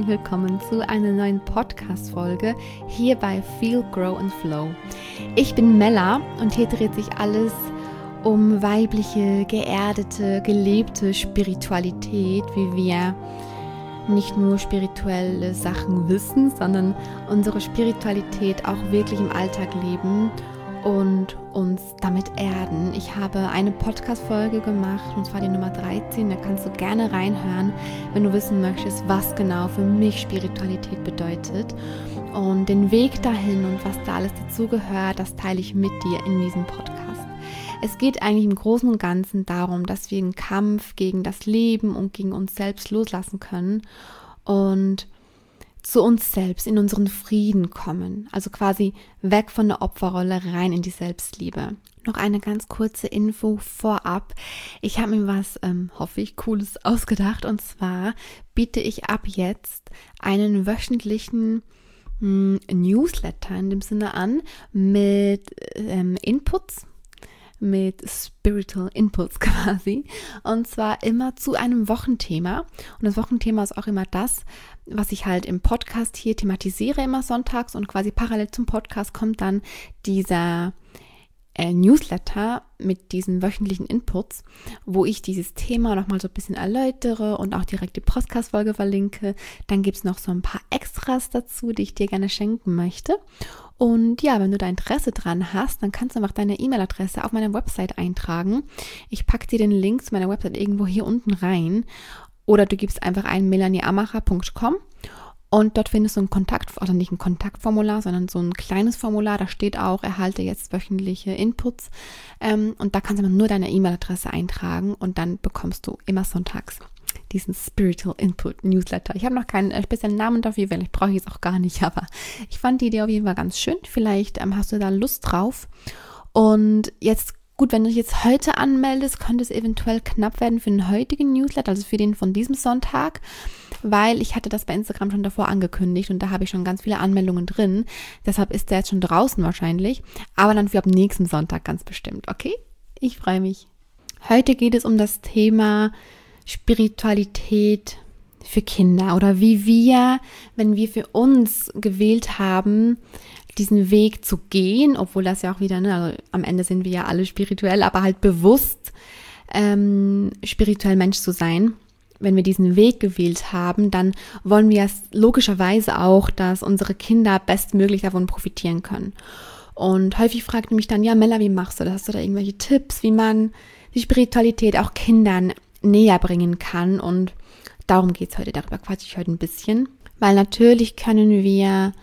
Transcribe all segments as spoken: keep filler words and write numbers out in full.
herzlich willkommen zu einer neuen Podcast-Folge hier bei Feel, Grow and Flow. Ich bin Mella und hier dreht sich alles um weibliche, geerdete, gelebte Spiritualität, wie wir nicht nur spirituelle Sachen wissen, sondern unsere Spiritualität auch wirklich im Alltag leben und uns damit erden. Ich habe eine Podcast-Folge gemacht, und zwar die Nummer dreizehn, da kannst du gerne reinhören, wenn du wissen möchtest, was genau für mich Spiritualität bedeutet. Und den Weg dahin und was da alles dazugehört, das teile ich mit dir in diesem Podcast. Es geht eigentlich im Großen und Ganzen darum, dass wir den Kampf gegen das Leben und gegen uns selbst loslassen können und zu uns selbst, in unseren Frieden kommen. Also quasi weg von der Opferrolle, rein in die Selbstliebe. Noch eine ganz kurze Info vorab. Ich habe mir was, ähm, hoffe ich, Cooles ausgedacht. Und zwar biete ich ab jetzt einen wöchentlichen mh, Newsletter in dem Sinne an mit ähm, Inputs, mit Spiritual Inputs quasi, und zwar immer zu einem Wochenthema. Und das Wochenthema ist auch immer das, was ich halt im Podcast hier thematisiere, immer sonntags, und quasi parallel zum Podcast kommt dann dieser äh, Newsletter mit diesen wöchentlichen Inputs, wo ich dieses Thema nochmal so ein bisschen erläutere und auch direkt die Podcast-Folge verlinke. Dann gibt es noch so ein paar Extras dazu, die ich dir gerne schenken möchte. Und ja, wenn du da Interesse dran hast, dann kannst du einfach deine E-Mail-Adresse auf meiner Website eintragen. Ich packe dir den Link zu meiner Website irgendwo hier unten rein. Oder du gibst einfach ein melanie amacher punkt com und dort findest du ein Kontakt, also nicht ein Kontaktformular, sondern so ein kleines Formular. Da steht auch, erhalte jetzt wöchentliche Inputs. Und da kannst du nur deine E-Mail-Adresse eintragen und dann bekommst du immer sonntags diesen Spiritual Input Newsletter. Ich habe noch keinen speziellen Namen dafür, weil ich brauche es auch gar nicht, aber ich fand die Idee auf jeden Fall ganz schön. Vielleicht ähm, hast du da Lust drauf. Und jetzt, gut, wenn du dich jetzt heute anmeldest, könnte es eventuell knapp werden für den heutigen Newsletter, also für den von diesem Sonntag, weil ich hatte das bei Instagram schon davor angekündigt und da habe ich schon ganz viele Anmeldungen drin. Deshalb ist der jetzt schon draußen wahrscheinlich, aber dann für ab nächsten Sonntag ganz bestimmt, okay? Ich freue mich. Heute geht es um das Thema Spiritualität für Kinder oder wie wir, wenn wir für uns gewählt haben, diesen Weg zu gehen, obwohl das ja auch wieder, ne, also am Ende sind wir ja alle spirituell, aber halt bewusst ähm, spirituell Mensch zu sein. Wenn wir diesen Weg gewählt haben, dann wollen wir es logischerweise auch, dass unsere Kinder bestmöglich davon profitieren können. Und häufig fragt mich dann, ja Mella, wie machst du das? Hast du da irgendwelche Tipps, wie man die Spiritualität auch Kindern näher bringen kann? Und darum geht es heute, darüber quatsche ich heute ein bisschen, weil natürlich können wir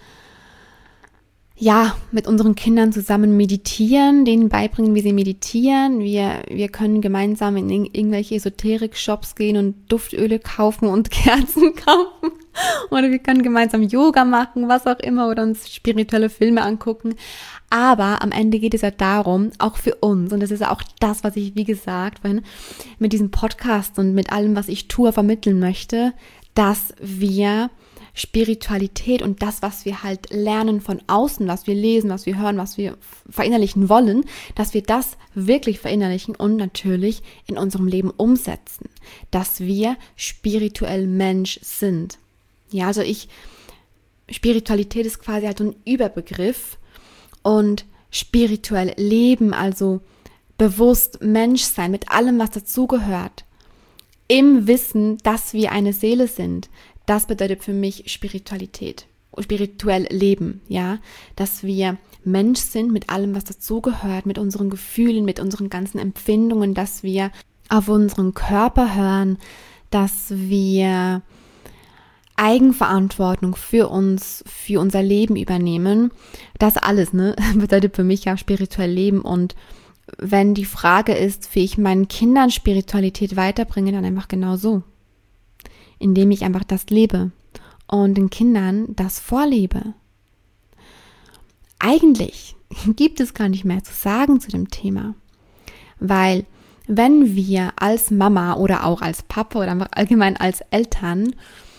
ja mit unseren Kindern zusammen meditieren, denen beibringen, wie sie meditieren. Wir, wir können gemeinsam in irgendwelche Esoterik-Shops gehen und Duftöle kaufen und Kerzen kaufen. Oder wir können gemeinsam Yoga machen, was auch immer, oder uns spirituelle Filme angucken. Aber am Ende geht es ja darum, auch für uns, und das ist ja auch das, was ich, wie gesagt, mit diesem Podcast und mit allem, was ich tue, vermitteln möchte, dass wir Spiritualität und das, was wir halt lernen von außen, was wir lesen, was wir hören, was wir verinnerlichen wollen, dass wir das wirklich verinnerlichen und natürlich in unserem Leben umsetzen, dass wir spirituell Mensch sind. Ja, also ich, Spiritualität ist quasi halt so ein Überbegriff, und spirituell leben, also bewusst Mensch sein mit allem, was dazugehört, im Wissen, dass wir eine Seele sind, das bedeutet für mich Spiritualität, spirituell leben, ja, dass wir Mensch sind mit allem, was dazugehört, mit unseren Gefühlen, mit unseren ganzen Empfindungen, dass wir auf unseren Körper hören, dass wir Eigenverantwortung für uns, für unser Leben übernehmen. Das alles, ne, bedeutet für mich ja spirituell leben. Und wenn die Frage ist, wie ich meinen Kindern Spiritualität weiterbringe, dann einfach genau so. Indem ich einfach das lebe und den Kindern das vorlebe. Eigentlich gibt es gar nicht mehr zu sagen zu dem Thema. Weil wenn wir als Mama oder auch als Papa oder einfach allgemein als Eltern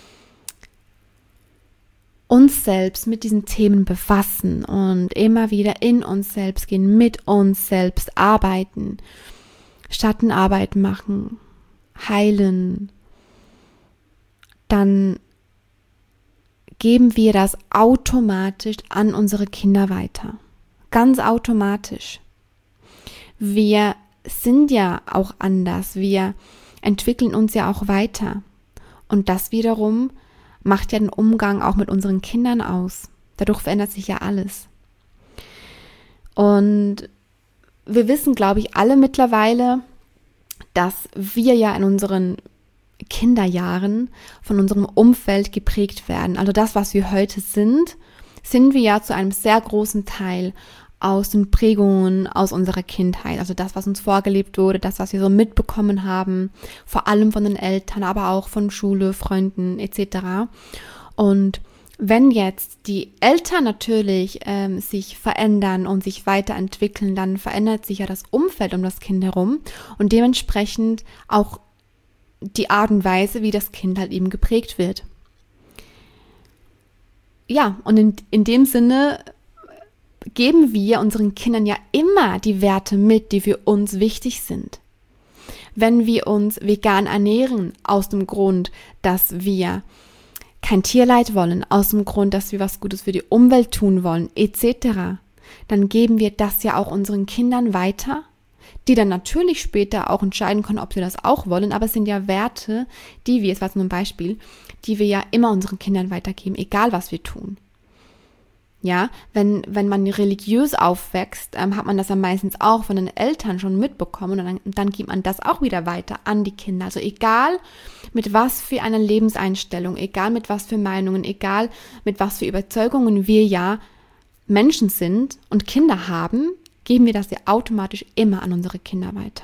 uns selbst mit diesen Themen befassen und immer wieder in uns selbst gehen, mit uns selbst arbeiten, Schattenarbeit machen, heilen, dann geben wir das automatisch an unsere Kinder weiter. Ganz automatisch. Wir sind ja auch anders. Wir entwickeln uns ja auch weiter. Und das wiederum macht ja den Umgang auch mit unseren Kindern aus. Dadurch verändert sich ja alles. Und wir wissen, glaube ich, alle mittlerweile, dass wir ja in unseren Kinderjahren von unserem Umfeld geprägt werden. Also das, was wir heute sind, sind wir ja zu einem sehr großen Teil aus den Prägungen aus unserer Kindheit. Also das, was uns vorgelebt wurde, das, was wir so mitbekommen haben, vor allem von den Eltern, aber auch von Schule, Freunden et cetera. Und wenn jetzt die Eltern natürlich ähm, sich verändern und sich weiterentwickeln, dann verändert sich ja das Umfeld um das Kind herum und dementsprechend auch die Art und Weise, wie das Kind halt eben geprägt wird. Ja, und in, in dem Sinne geben wir unseren Kindern ja immer die Werte mit, die für uns wichtig sind. Wenn wir uns vegan ernähren, aus dem Grund, dass wir kein Tierleid wollen, aus dem Grund, dass wir was Gutes für die Umwelt tun wollen, et cetera, dann geben wir das ja auch unseren Kindern weiter, die dann natürlich später auch entscheiden können, ob sie das auch wollen, aber es sind ja Werte, die wir, jetzt war es nur ein Beispiel, die wir ja immer unseren Kindern weitergeben, egal was wir tun. Ja, wenn, wenn man religiös aufwächst, ähm, hat man das ja meistens auch von den Eltern schon mitbekommen und dann, dann gibt man das auch wieder weiter an die Kinder. Also egal mit was für einer Lebenseinstellung, egal mit was für Meinungen, egal mit was für Überzeugungen wir ja Menschen sind und Kinder haben, geben wir das ja automatisch immer an unsere Kinder weiter.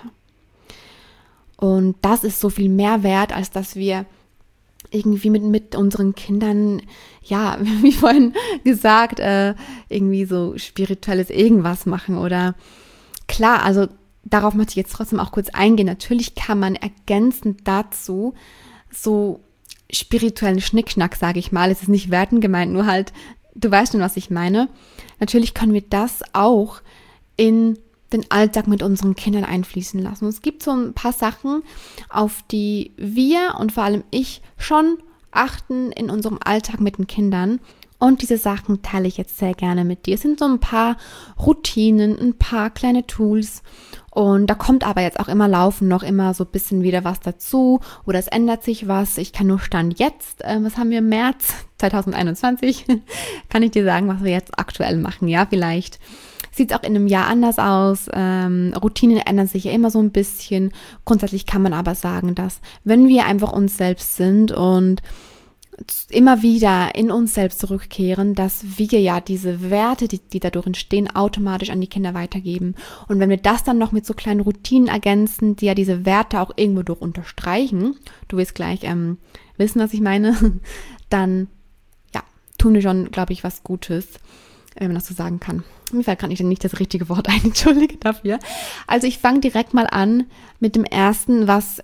Und das ist so viel mehr wert, als dass wir irgendwie mit, mit unseren Kindern, ja, wie vorhin gesagt, äh, irgendwie so spirituelles irgendwas machen oder klar, also darauf möchte ich jetzt trotzdem auch kurz eingehen. Natürlich kann man ergänzend dazu so spirituellen Schnickschnack, sage ich mal, es ist nicht wertend gemeint, nur halt, du weißt schon, was ich meine. Natürlich können wir das auch in den Alltag mit unseren Kindern einfließen lassen. Und es gibt so ein paar Sachen, auf die wir und vor allem ich schon achten in unserem Alltag mit den Kindern. Und diese Sachen teile ich jetzt sehr gerne mit dir. Es sind so ein paar Routinen, ein paar kleine Tools. Und da kommt aber jetzt auch immer laufend noch immer so ein bisschen wieder was dazu oder es ändert sich was. Ich kann nur Stand jetzt, äh, was haben wir im März zwanzig einundzwanzig, kann ich dir sagen, was wir jetzt aktuell machen. Ja, vielleicht sieht es auch in einem Jahr anders aus. Ähm, Routinen ändern sich ja immer so ein bisschen. Grundsätzlich kann man aber sagen, dass wenn wir einfach uns selbst sind und immer wieder in uns selbst zurückkehren, dass wir ja diese Werte, die, die dadurch entstehen, automatisch an die Kinder weitergeben. Und wenn wir das dann noch mit so kleinen Routinen ergänzen, die ja diese Werte auch irgendwo durch unterstreichen, du wirst gleich ähm, wissen, was ich meine, dann ja, tun wir schon, glaube ich, was Gutes, wenn man das so sagen kann. Mir fällt gerade nicht das richtige Wort ein, entschuldige dafür. Also ich fange direkt mal an mit dem ersten, was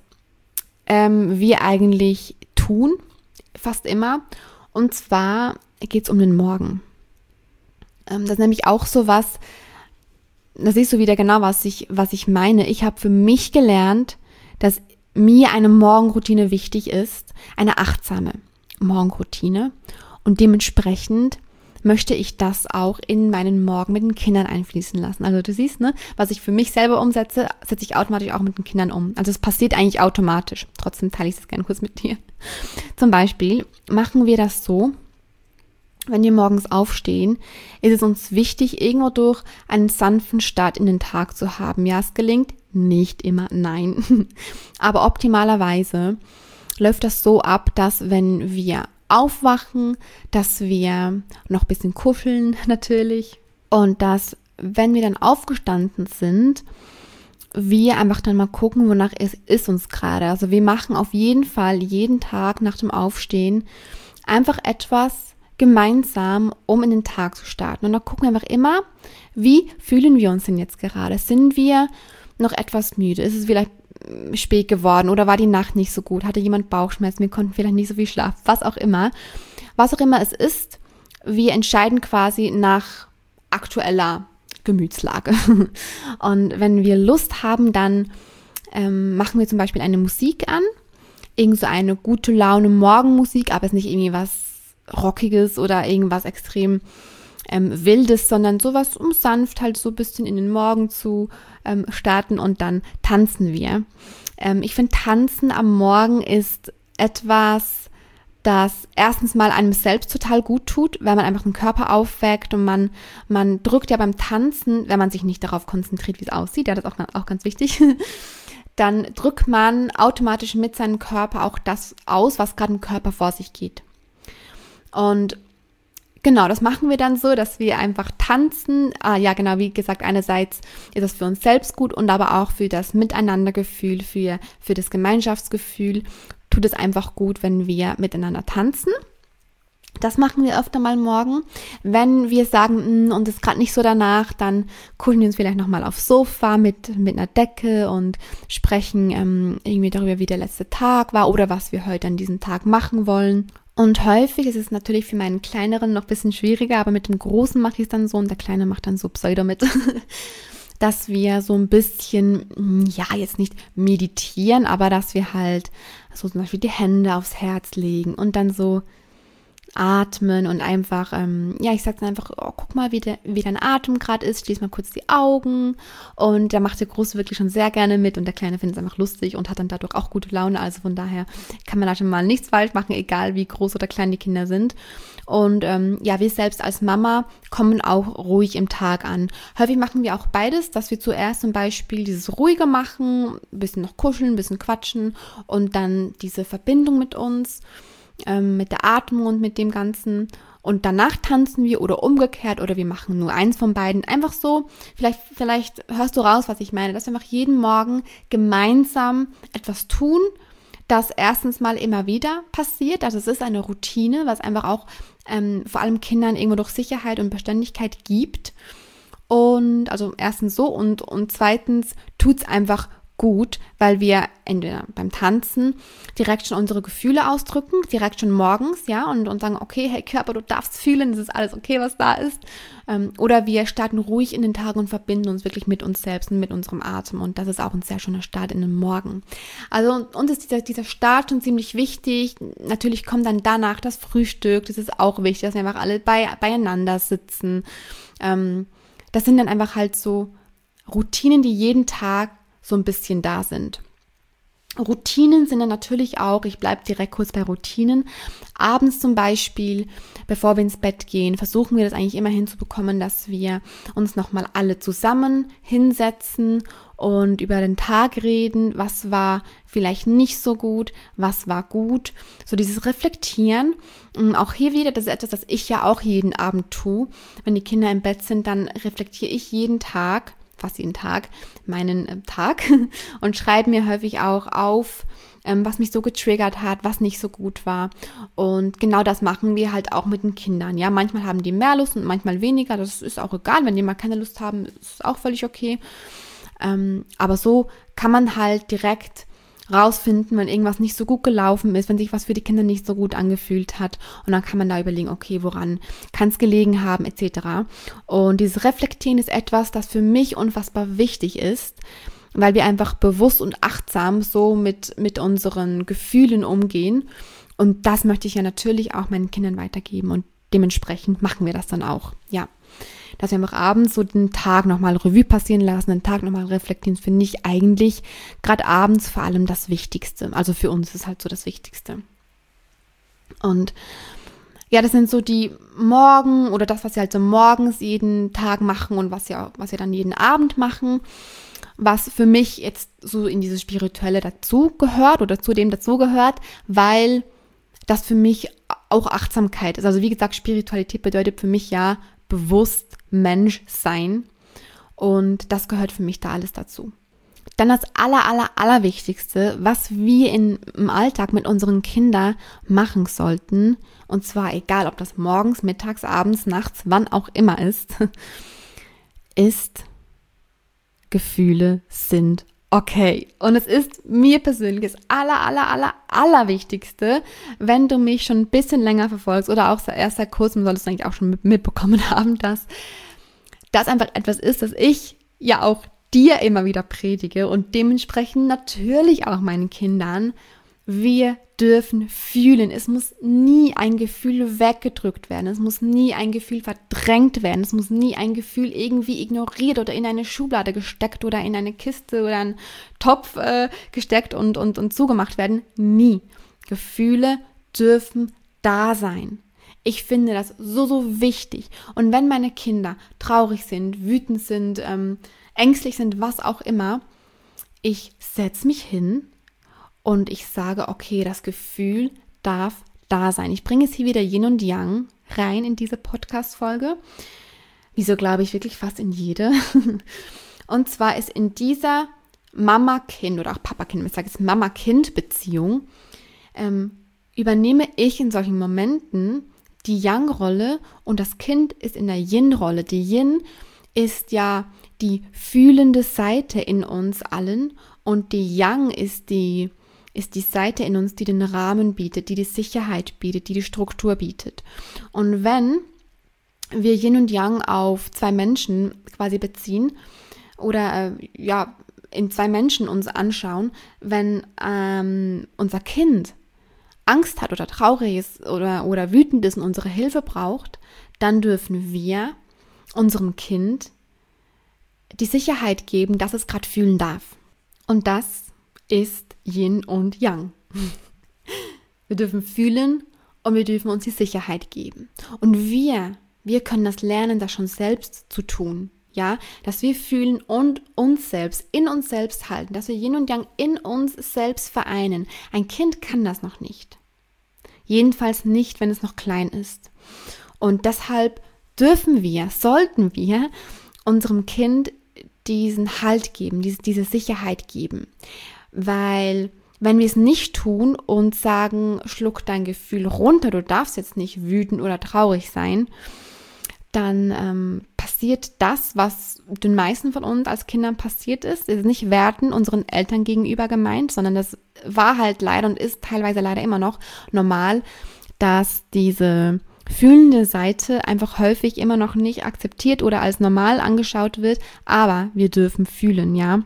ähm, wir eigentlich tun, fast immer. Und zwar geht es um den Morgen. Ähm, das ist nämlich auch so was, da siehst du wieder genau, was ich, was ich meine. Ich habe für mich gelernt, dass mir eine Morgenroutine wichtig ist, eine achtsame Morgenroutine. Und dementsprechend möchte ich das auch in meinen Morgen mit den Kindern einfließen lassen. Also du siehst, ne, was ich für mich selber umsetze, setze ich automatisch auch mit den Kindern um. Also es passiert eigentlich automatisch. Trotzdem teile ich es gerne kurz mit dir. Zum Beispiel machen wir das so, wenn wir morgens aufstehen, ist es uns wichtig, irgendwo durch einen sanften Start in den Tag zu haben. Ja, es gelingt nicht immer, nein. Aber optimalerweise läuft das so ab, dass wenn wir aufwachen, dass wir noch ein bisschen kuscheln natürlich und dass, wenn wir dann aufgestanden sind, wir einfach dann mal gucken, wonach es ist uns gerade. Also wir machen auf jeden Fall jeden Tag nach dem Aufstehen einfach etwas gemeinsam, um in den Tag zu starten. Und dann gucken wir einfach immer, wie fühlen wir uns denn jetzt gerade? Sind wir noch etwas müde? Ist es vielleicht spät geworden oder war die Nacht nicht so gut? Hatte jemand Bauchschmerzen? Wir konnten vielleicht nicht so viel schlafen, was auch immer. Was auch immer es ist, wir entscheiden quasi nach aktueller Gemütslage. Und wenn wir Lust haben, dann ähm, machen wir zum Beispiel eine Musik an, irgend so eine gute Laune Morgenmusik, aber es ist nicht irgendwie was Rockiges oder irgendwas extrem ähm, Wildes, sondern sowas, um sanft halt so ein bisschen in den Morgen zu ähm, starten und dann tanzen wir. Ähm, ich finde, Tanzen am Morgen ist etwas, das erstens mal einem selbst total gut tut, weil man einfach den Körper aufweckt und man, man drückt ja beim Tanzen, wenn man sich nicht darauf konzentriert, wie es aussieht, ja, das ist auch, auch ganz wichtig, dann drückt man automatisch mit seinem Körper auch das aus, was gerade im Körper vor sich geht. Und genau, das machen wir dann so, dass wir einfach tanzen. Ah, ja, genau, wie gesagt, einerseits ist das für uns selbst gut und aber auch für das Miteinandergefühl, für, für das Gemeinschaftsgefühl tut es einfach gut, wenn wir miteinander tanzen. Das machen wir öfter mal morgen. Wenn wir sagen, mh, uns ist gerade nicht so danach, dann kuscheln wir uns vielleicht nochmal aufs Sofa mit, mit einer Decke und sprechen ähm, irgendwie darüber, wie der letzte Tag war oder was wir heute an diesem Tag machen wollen. Und häufig ist es natürlich für meinen Kleineren noch ein bisschen schwieriger, aber mit dem Großen mache ich es dann so und der Kleine macht dann so Pseudo mit, dass wir so ein bisschen, ja, jetzt nicht meditieren, aber dass wir halt so zum Beispiel die Hände aufs Herz legen und dann so atmen und einfach, ähm, ja, ich sag's einfach, oh, guck mal, wie, der, wie dein Atem gerade ist, schließ mal kurz die Augen und da macht der Große wirklich schon sehr gerne mit und der Kleine findet es einfach lustig und hat dann dadurch auch gute Laune, also von daher kann man da schon mal nichts falsch machen, egal wie groß oder klein die Kinder sind. Und ähm, ja, wir selbst als Mama kommen auch ruhig im Tag an. Häufig machen wir auch beides, dass wir zuerst zum Beispiel dieses Ruhige machen, ein bisschen noch kuscheln, ein bisschen quatschen und dann diese Verbindung mit uns, ähm, mit der Atmung und mit dem Ganzen. Und danach tanzen wir oder umgekehrt oder wir machen nur eins von beiden. Einfach so, vielleicht, vielleicht hörst du raus, was ich meine, dass wir einfach jeden Morgen gemeinsam etwas tun, das erstens mal immer wieder passiert. Also es ist eine Routine, was einfach auch ähm, vor allem Kindern irgendwo durch Sicherheit und Beständigkeit gibt. Und also erstens so und, und zweitens tut es einfach gut, weil wir entweder beim Tanzen direkt schon unsere Gefühle ausdrücken, direkt schon morgens, ja, und, und sagen, okay, hey Körper, du darfst fühlen, es ist alles okay, was da ist. Ähm, oder wir starten ruhig in den Tag und verbinden uns wirklich mit uns selbst und mit unserem Atem. Und das ist auch ein sehr schöner Start in den Morgen. Also uns ist dieser, dieser Start schon ziemlich wichtig. Natürlich kommt dann danach das Frühstück, das ist auch wichtig, dass wir einfach alle bei, beieinander sitzen. Ähm, das sind dann einfach halt so Routinen, die jeden Tag so ein bisschen da sind. Routinen sind dann natürlich auch, ich bleibe direkt kurz bei Routinen, abends zum Beispiel, bevor wir ins Bett gehen, versuchen wir das eigentlich immer hinzubekommen, dass wir uns nochmal alle zusammen hinsetzen und über den Tag reden, was war vielleicht nicht so gut, was war gut, so dieses Reflektieren. Auch hier wieder, das ist etwas, das ich ja auch jeden Abend tue. Wenn die Kinder im Bett sind, dann reflektiere ich jeden Tag, fast jeden Tag, meinen äh, Tag und schreibe mir häufig auch auf, ähm, was mich so getriggert hat, was nicht so gut war. Und genau das machen wir halt auch mit den Kindern. Ja, manchmal haben die mehr Lust und manchmal weniger. Das ist auch egal, wenn die mal keine Lust haben, ist auch völlig okay. Ähm, aber so kann man halt direkt rausfinden, wenn irgendwas nicht so gut gelaufen ist, wenn sich was für die Kinder nicht so gut angefühlt hat und dann kann man da überlegen, okay, woran kann es gelegen haben, et cetera. Und dieses Reflektieren ist etwas, das für mich unfassbar wichtig ist, weil wir einfach bewusst und achtsam so mit, mit unseren Gefühlen umgehen und das möchte ich ja natürlich auch meinen Kindern weitergeben und dementsprechend machen wir das dann auch, ja. Dass wir einfach abends so den Tag nochmal Revue passieren lassen, den Tag nochmal reflektieren, finde ich eigentlich gerade abends vor allem das Wichtigste. Also für uns ist halt so das Wichtigste. Und ja, das sind so die Morgen oder das, was wir halt so morgens jeden Tag machen und was wir, was wir dann jeden Abend machen, was für mich jetzt so in dieses Spirituelle dazu gehört oder zu dem dazu gehört, weil das für mich auch Achtsamkeit ist. Also wie gesagt, Spiritualität bedeutet für mich ja bewusst Mensch sein und das gehört für mich da alles dazu. Dann das aller, aller, aller Wichtigste, was wir in, im Alltag mit unseren Kindern machen sollten, und zwar egal, ob das morgens, mittags, abends, nachts, wann auch immer ist, ist, Gefühle sind okay. Und es ist mir persönlich das aller, aller, aller, aller Wichtigste, wenn du mich schon ein bisschen länger verfolgst oder auch erst seit kurzem, solltest du eigentlich auch schon mitbekommen haben, dass das einfach etwas ist, das ich ja auch dir immer wieder predige und dementsprechend natürlich auch meinen Kindern. Wir dürfen fühlen. Es muss nie ein Gefühl weggedrückt werden. Es muss nie ein Gefühl verdrängt werden. Es muss nie ein Gefühl irgendwie ignoriert oder in eine Schublade gesteckt oder in eine Kiste oder einen Topf äh, gesteckt und, und, und zugemacht werden. Nie. Gefühle dürfen da sein. Ich finde das so, so wichtig. Und wenn meine Kinder traurig sind, wütend sind, ähm, ängstlich sind, was auch immer, ich setze mich hin und ich sage, okay, das Gefühl darf da sein. Ich bringe es hier wieder Yin und Yang rein in diese Podcast-Folge. Wieso glaube ich wirklich fast in jede? Und zwar ist in dieser Mama-Kind oder auch Papa-Kind, ich sage jetzt Mama-Kind-Beziehung, ähm, übernehme ich in solchen Momenten die Yang-Rolle und das Kind ist in der Yin-Rolle. Die Yin ist ja die fühlende Seite in uns allen und die Yang ist die ist die Seite in uns, die den Rahmen bietet, die die Sicherheit bietet, die die Struktur bietet. Und wenn wir Yin und Yang auf zwei Menschen quasi beziehen oder äh, ja in zwei Menschen uns anschauen, wenn ähm, unser Kind Angst hat oder traurig ist oder, oder wütend ist und unsere Hilfe braucht, dann dürfen wir unserem Kind die Sicherheit geben, dass es gerade fühlen darf. Und das ist Yin und Yang. Wir dürfen fühlen und wir dürfen uns die Sicherheit geben. Und wir, wir können das lernen, das schon selbst zu tun. Ja, dass wir fühlen und uns selbst, in uns selbst halten, dass wir Yin und Yang in uns selbst vereinen. Ein Kind kann das noch nicht. Jedenfalls nicht, wenn es noch klein ist. Und deshalb dürfen wir, sollten wir unserem Kind diesen Halt geben, diese, diese Sicherheit geben. Weil wenn wir es nicht tun und sagen, schluck dein Gefühl runter, du darfst jetzt nicht wütend oder traurig sein, dann ähm, passiert das, was den meisten von uns als Kindern passiert ist. Es ist nicht werten unseren Eltern gegenüber gemeint, sondern das war halt leider und ist teilweise leider immer noch normal, dass diese fühlende Seite einfach häufig immer noch nicht akzeptiert oder als normal angeschaut wird, aber wir dürfen fühlen, ja.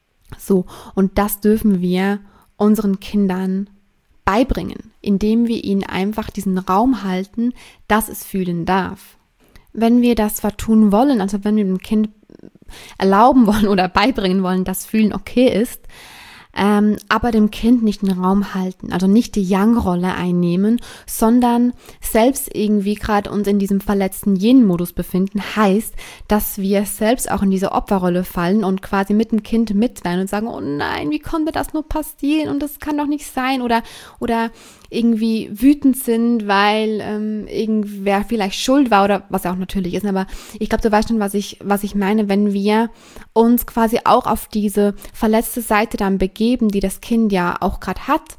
So, und das dürfen wir unseren Kindern beibringen, indem wir ihnen einfach diesen Raum halten, dass es fühlen darf. Wenn wir das zwar tun wollen, also wenn wir dem Kind erlauben wollen oder beibringen wollen, dass Fühlen okay ist, ähm, aber dem Kind nicht den Raum halten, also nicht die Yang-Rolle einnehmen, sondern selbst irgendwie gerade uns in diesem verletzten Yin-Modus befinden, heißt, dass wir selbst auch in diese Opferrolle fallen und quasi mit dem Kind mitweinen und sagen, oh nein, wie konnte das nur passieren und das kann doch nicht sein oder oder irgendwie wütend sind, weil ähm, irgendwer vielleicht schuld war oder was ja auch natürlich ist, aber ich glaube, du weißt schon, was ich was ich meine, wenn wir uns quasi auch auf diese verletzte Seite dann begeben, die das Kind ja auch gerade hat,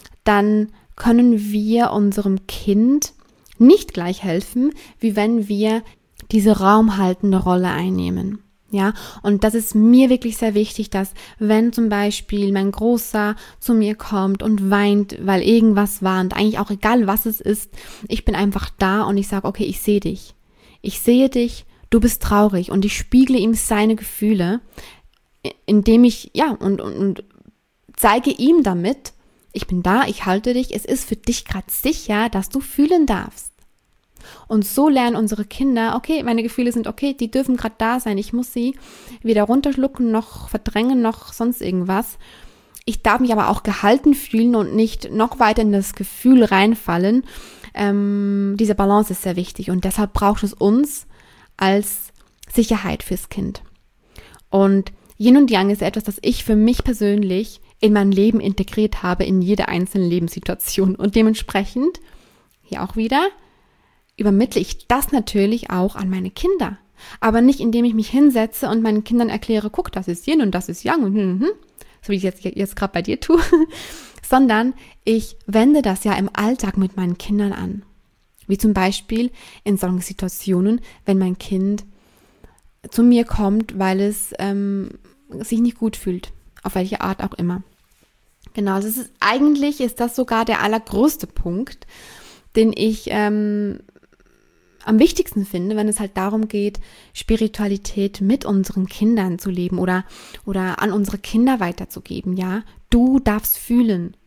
dann können wir unserem Kind nicht gleich helfen, wie wenn wir diese raumhaltende Rolle einnehmen. Ja, und das ist mir wirklich sehr wichtig, dass wenn zum Beispiel mein Großer zu mir kommt und weint, weil irgendwas war und eigentlich auch egal, was es ist, ich bin einfach da und ich sage, okay, ich sehe dich. Ich sehe dich, du bist traurig und ich spiegle ihm seine Gefühle, indem ich, ja, und, und, und zeige ihm damit, ich bin da, ich halte dich, es ist für dich gerade sicher, dass du fühlen darfst. Und so lernen unsere Kinder, okay, meine Gefühle sind okay, die dürfen gerade da sein, ich muss sie weder runterschlucken, noch verdrängen, noch sonst irgendwas. Ich darf mich aber auch gehalten fühlen und nicht noch weiter in das Gefühl reinfallen. Ähm, diese Balance ist sehr wichtig und deshalb braucht es uns als Sicherheit fürs Kind. Und Yin und Yang ist etwas, das ich für mich persönlich in mein Leben integriert habe, in jede einzelne Lebenssituation. Und dementsprechend, hier auch wieder, übermittle ich das natürlich auch an meine Kinder. Aber nicht, indem ich mich hinsetze und meinen Kindern erkläre, guck, das ist Yin und das ist Yang, und hm, hm, so wie ich jetzt, jetzt gerade bei dir tue, sondern ich wende das ja im Alltag mit meinen Kindern an. Wie zum Beispiel in solchen Situationen, wenn mein Kind zu mir kommt, weil es ähm, sich nicht gut fühlt, auf welche Art auch immer. Genau, also es ist, eigentlich ist das sogar der allergrößte Punkt, den ich ähm, am wichtigsten finde, wenn es halt darum geht, Spiritualität mit unseren Kindern zu leben oder, oder an unsere Kinder weiterzugeben, ja. Du darfst fühlen.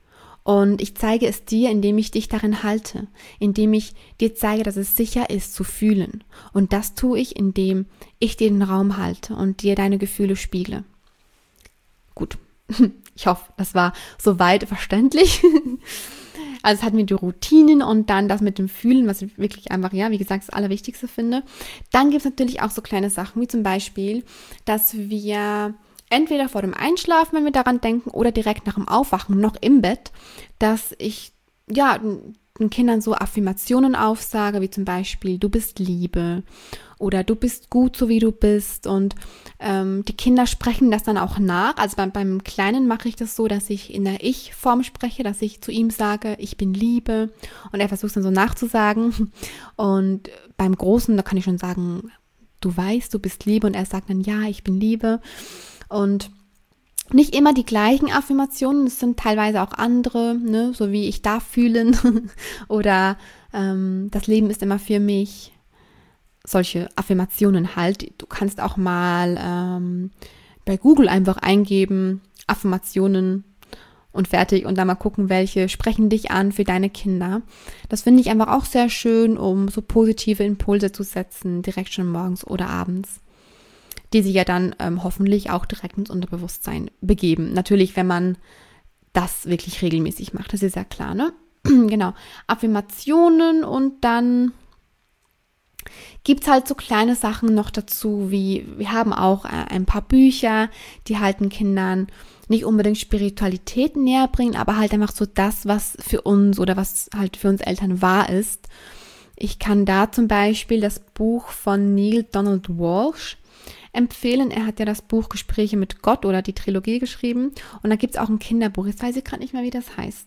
Und ich zeige es dir, indem ich dich darin halte, indem ich dir zeige, dass es sicher ist zu fühlen. Und das tue ich, indem ich dir den Raum halte und dir deine Gefühle spiegle. Gut, ich hoffe, das war soweit verständlich. Also es hatten wir die Routinen und dann das mit dem Fühlen, was ich wirklich einfach, ja, wie gesagt, das Allerwichtigste finde. Dann gibt es natürlich auch so kleine Sachen, wie zum Beispiel, dass wir entweder vor dem Einschlafen, wenn wir daran denken, oder direkt nach dem Aufwachen, noch im Bett, dass ich, ja, den Kindern so Affirmationen aufsage, wie zum Beispiel, du bist Liebe oder du bist gut, so wie du bist. Und ähm, die Kinder sprechen das dann auch nach. Also beim, beim Kleinen mache ich das so, dass ich in der Ich-Form spreche, dass ich zu ihm sage, ich bin Liebe. Und er versucht es dann so nachzusagen. Und beim Großen, da kann ich schon sagen, du weißt, du bist Liebe. Und er sagt dann, ja, ich bin Liebe. Und nicht immer die gleichen Affirmationen, es sind teilweise auch andere, ne? So wie ich darf fühlen oder ähm, das Leben ist immer für mich. Solche Affirmationen halt. Du kannst auch mal ähm, bei Google einfach eingeben, Affirmationen und fertig und dann mal gucken, welche sprechen dich an für deine Kinder. Das finde ich einfach auch sehr schön, um so positive Impulse zu setzen, direkt schon morgens oder abends, die sich ja dann ähm, hoffentlich auch direkt ins Unterbewusstsein begeben. Natürlich, wenn man das wirklich regelmäßig macht, das ist ja klar, ne? Genau, Affirmationen und dann gibt es halt so kleine Sachen noch dazu, wie wir haben auch äh, ein paar Bücher, die halten Kindern nicht unbedingt Spiritualität näher bringen, aber halt einfach so das, was für uns oder was halt für uns Eltern wahr ist. Ich kann da zum Beispiel das Buch von Neale Donald Walsch empfehlen. Er hat ja das Buch Gespräche mit Gott oder die Trilogie geschrieben und da gibt es auch ein Kinderbuch. Jetzt weiß ich gerade nicht mehr, wie das heißt.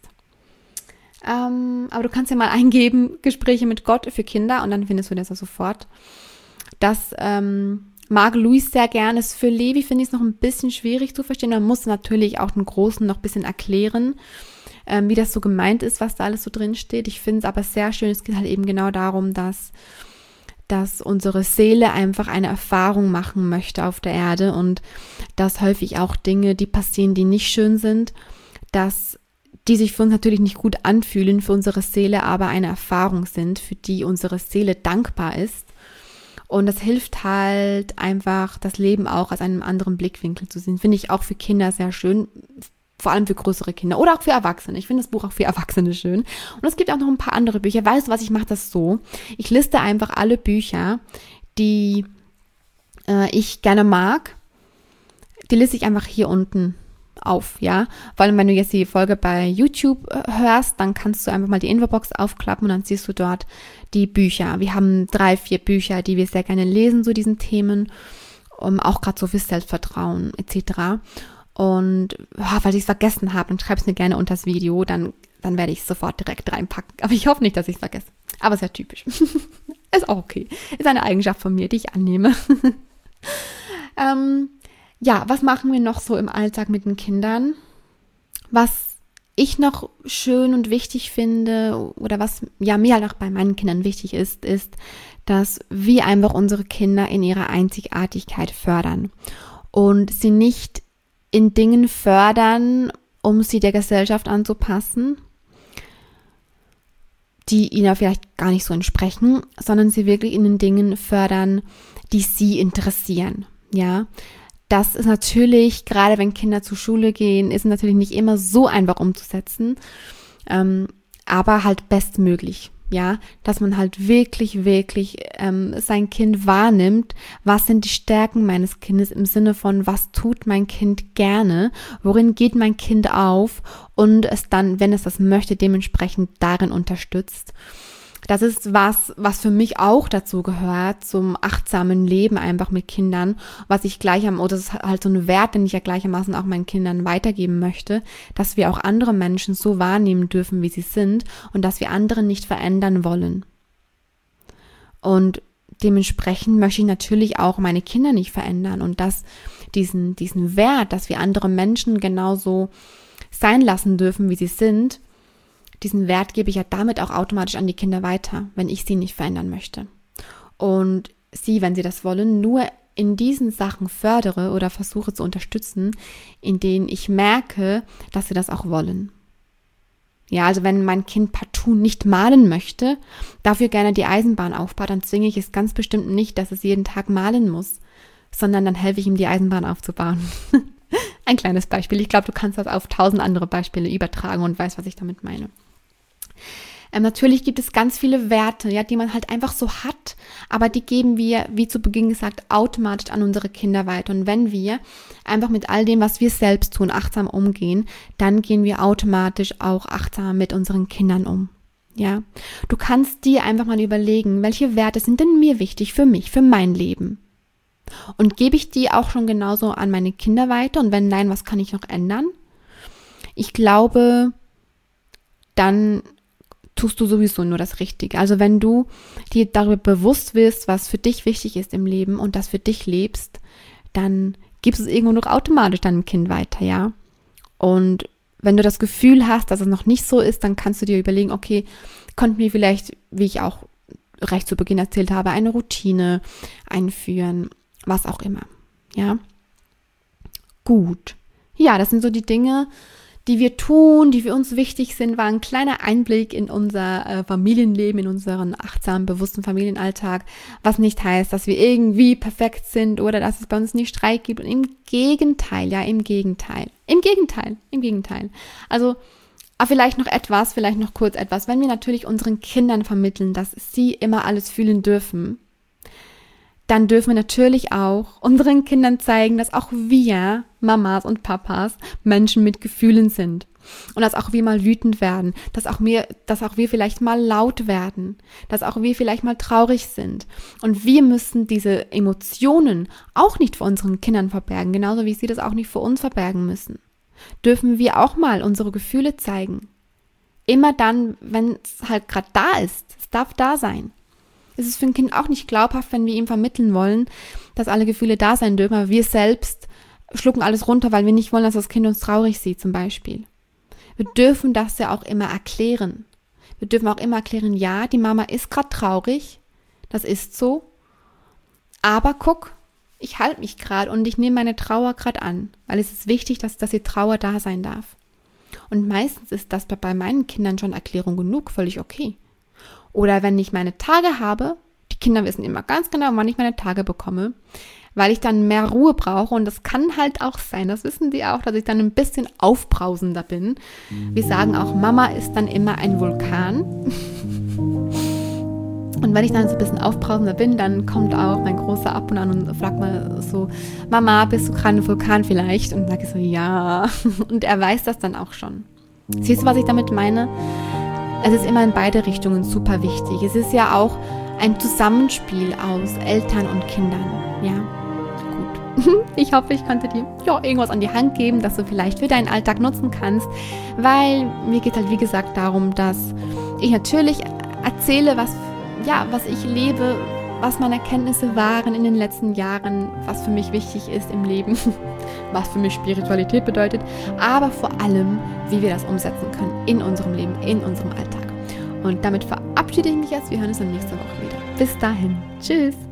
Ähm, aber du kannst ja mal eingeben, Gespräche mit Gott für Kinder und dann findest du das ja sofort. Das ähm, mag Luis sehr gerne. Ist für Levi finde ich es noch ein bisschen schwierig zu verstehen. Man muss natürlich auch den Großen noch ein bisschen erklären, ähm, wie das so gemeint ist, was da alles so drin steht. Ich finde es aber sehr schön. Es geht halt eben genau darum, dass dass unsere Seele einfach eine Erfahrung machen möchte auf der Erde und dass häufig auch Dinge, die passieren, die nicht schön sind, dass die sich für uns natürlich nicht gut anfühlen, für unsere Seele aber eine Erfahrung sind, für die unsere Seele dankbar ist. Und das hilft halt einfach, das Leben auch aus einem anderen Blickwinkel zu sehen. Finde ich auch für Kinder sehr schön, vor allem für größere Kinder oder auch für Erwachsene. Ich finde das Buch auch für Erwachsene schön. Und es gibt auch noch ein paar andere Bücher. Weißt du was, ich mache das so. Ich liste einfach alle Bücher, die äh, ich gerne mag. Die liste ich einfach hier unten auf, ja. Vor allem, wenn du jetzt die Folge bei YouTube äh, hörst, dann kannst du einfach mal die Infobox aufklappen und dann siehst du dort die Bücher. Wir haben drei, vier Bücher, die wir sehr gerne lesen zu diesen Themen, um, auch gerade so für Selbstvertrauen et cetera. Und ja, falls ich es vergessen habe, dann schreib es mir gerne unter das Video, dann, dann werde ich es sofort direkt reinpacken. Aber ich hoffe nicht, dass ich es vergesse. Aber ist ja typisch. Ist auch okay. Ist eine Eigenschaft von mir, die ich annehme. ähm, ja, was machen wir noch so im Alltag mit den Kindern? Was ich noch schön und wichtig finde oder was ja mir halt auch bei meinen Kindern wichtig ist, ist, dass wir einfach unsere Kinder in ihrer Einzigartigkeit fördern und sie nicht in Dingen fördern, um sie der Gesellschaft anzupassen, die ihnen vielleicht gar nicht so entsprechen, sondern sie wirklich in den Dingen fördern, die sie interessieren. Ja, das ist natürlich, gerade wenn Kinder zur Schule gehen, ist natürlich nicht immer so einfach umzusetzen, ähm, aber halt bestmöglich. Ja, dass man halt wirklich, wirklich ähm, sein Kind wahrnimmt, was sind die Stärken meines Kindes im Sinne von, was tut mein Kind gerne, worin geht mein Kind auf und es dann, wenn es das möchte, dementsprechend darin unterstützt. Das ist was, was für mich auch dazu gehört, zum achtsamen Leben einfach mit Kindern, was ich gleich am, oder das ist halt so ein Wert, den ich ja gleichermaßen auch meinen Kindern weitergeben möchte, dass wir auch andere Menschen so wahrnehmen dürfen, wie sie sind und dass wir andere nicht verändern wollen. Und dementsprechend möchte ich natürlich auch meine Kinder nicht verändern und dass diesen, diesen Wert, dass wir andere Menschen genauso sein lassen dürfen, wie sie sind, diesen Wert gebe ich ja damit auch automatisch an die Kinder weiter, wenn ich sie nicht verändern möchte. Und sie, wenn sie das wollen, nur in diesen Sachen fördere oder versuche zu unterstützen, in denen ich merke, dass sie das auch wollen. Ja, also wenn mein Kind partout nicht malen möchte, dafür gerne die Eisenbahn aufbaut, dann zwinge ich es ganz bestimmt nicht, dass es jeden Tag malen muss, sondern dann helfe ich ihm, die Eisenbahn aufzubauen. Ein kleines Beispiel. Ich glaube, du kannst das auf tausend andere Beispiele übertragen und weißt, was ich damit meine. Ähm, natürlich gibt es ganz viele Werte, ja, die man halt einfach so hat, aber die geben wir, wie zu Beginn gesagt, automatisch an unsere Kinder weiter. Und wenn wir einfach mit all dem, was wir selbst tun, achtsam umgehen, dann gehen wir automatisch auch achtsam mit unseren Kindern um. Ja, du kannst dir einfach mal überlegen, welche Werte sind denn mir wichtig für mich, für mein Leben? Und gebe ich die auch schon genauso an meine Kinder weiter? Und wenn nein, was kann ich noch ändern? Ich glaube, dann tust du sowieso nur das Richtige. Also wenn du dir darüber bewusst wirst, was für dich wichtig ist im Leben und das für dich lebst, dann gibst du es irgendwo noch automatisch deinem Kind weiter, ja. Und wenn du das Gefühl hast, dass es noch nicht so ist, dann kannst du dir überlegen, okay, konnten wir vielleicht, wie ich auch recht zu Beginn erzählt habe, eine Routine einführen, was auch immer, ja. Gut. Ja, das sind so die Dinge, die wir tun, die für uns wichtig sind, war ein kleiner Einblick in unser äh, Familienleben, in unseren achtsamen, bewussten Familienalltag, was nicht heißt, dass wir irgendwie perfekt sind oder dass es bei uns nicht Streit gibt. Und im Gegenteil, ja, im Gegenteil, im Gegenteil, im Gegenteil. Also, aber vielleicht noch etwas, vielleicht noch kurz etwas, wenn wir natürlich unseren Kindern vermitteln, dass sie immer alles fühlen dürfen, dann dürfen wir natürlich auch unseren Kindern zeigen, dass auch wir, Mamas und Papas, Menschen mit Gefühlen sind. Und dass auch wir mal wütend werden, dass auch wir, dass auch wir vielleicht mal laut werden, dass auch wir vielleicht mal traurig sind. Und wir müssen diese Emotionen auch nicht vor unseren Kindern verbergen, genauso wie sie das auch nicht vor uns verbergen müssen. Dürfen wir auch mal unsere Gefühle zeigen. Immer dann, wenn es halt gerade da ist. Es darf da sein. Es ist für ein Kind auch nicht glaubhaft, wenn wir ihm vermitteln wollen, dass alle Gefühle da sein dürfen, aber wir selbst schlucken alles runter, weil wir nicht wollen, dass das Kind uns traurig sieht zum Beispiel. Wir dürfen das ja auch immer erklären. Wir dürfen auch immer erklären, ja, die Mama ist gerade traurig, das ist so, aber guck, ich halte mich gerade und ich nehme meine Trauer gerade an, weil es ist wichtig, dass, dass die Trauer da sein darf. Und meistens ist das bei meinen Kindern schon Erklärung genug, völlig okay. Oder wenn ich meine Tage habe, die Kinder wissen immer ganz genau, wann ich meine Tage bekomme, weil ich dann mehr Ruhe brauche und das kann halt auch sein, das wissen die auch, dass ich dann ein bisschen aufbrausender bin. Wir sagen auch, Mama ist dann immer ein Vulkan. Und wenn ich dann so ein bisschen aufbrausender bin, dann kommt auch mein Großer ab und an und fragt mal so, Mama, bist du gerade ein Vulkan vielleicht? Und sage ich so, ja. Und er weiß das dann auch schon. Siehst du, was ich damit meine? Es ist immer in beide Richtungen super wichtig. Es ist ja auch ein Zusammenspiel aus Eltern und Kindern. Ja, gut. Ich hoffe, ich konnte dir ja, irgendwas an die Hand geben, das du vielleicht für deinen Alltag nutzen kannst, weil mir geht halt wie gesagt darum, dass ich natürlich erzähle, was, ja, was ich lebe, was meine Erkenntnisse waren in den letzten Jahren, was für mich wichtig ist im Leben, was für mich Spiritualität bedeutet, aber vor allem, wie wir das umsetzen können in unserem Leben, in unserem Alltag. Und damit verabschiede ich mich jetzt. Wir hören uns dann nächste Woche wieder. Bis dahin. Tschüss.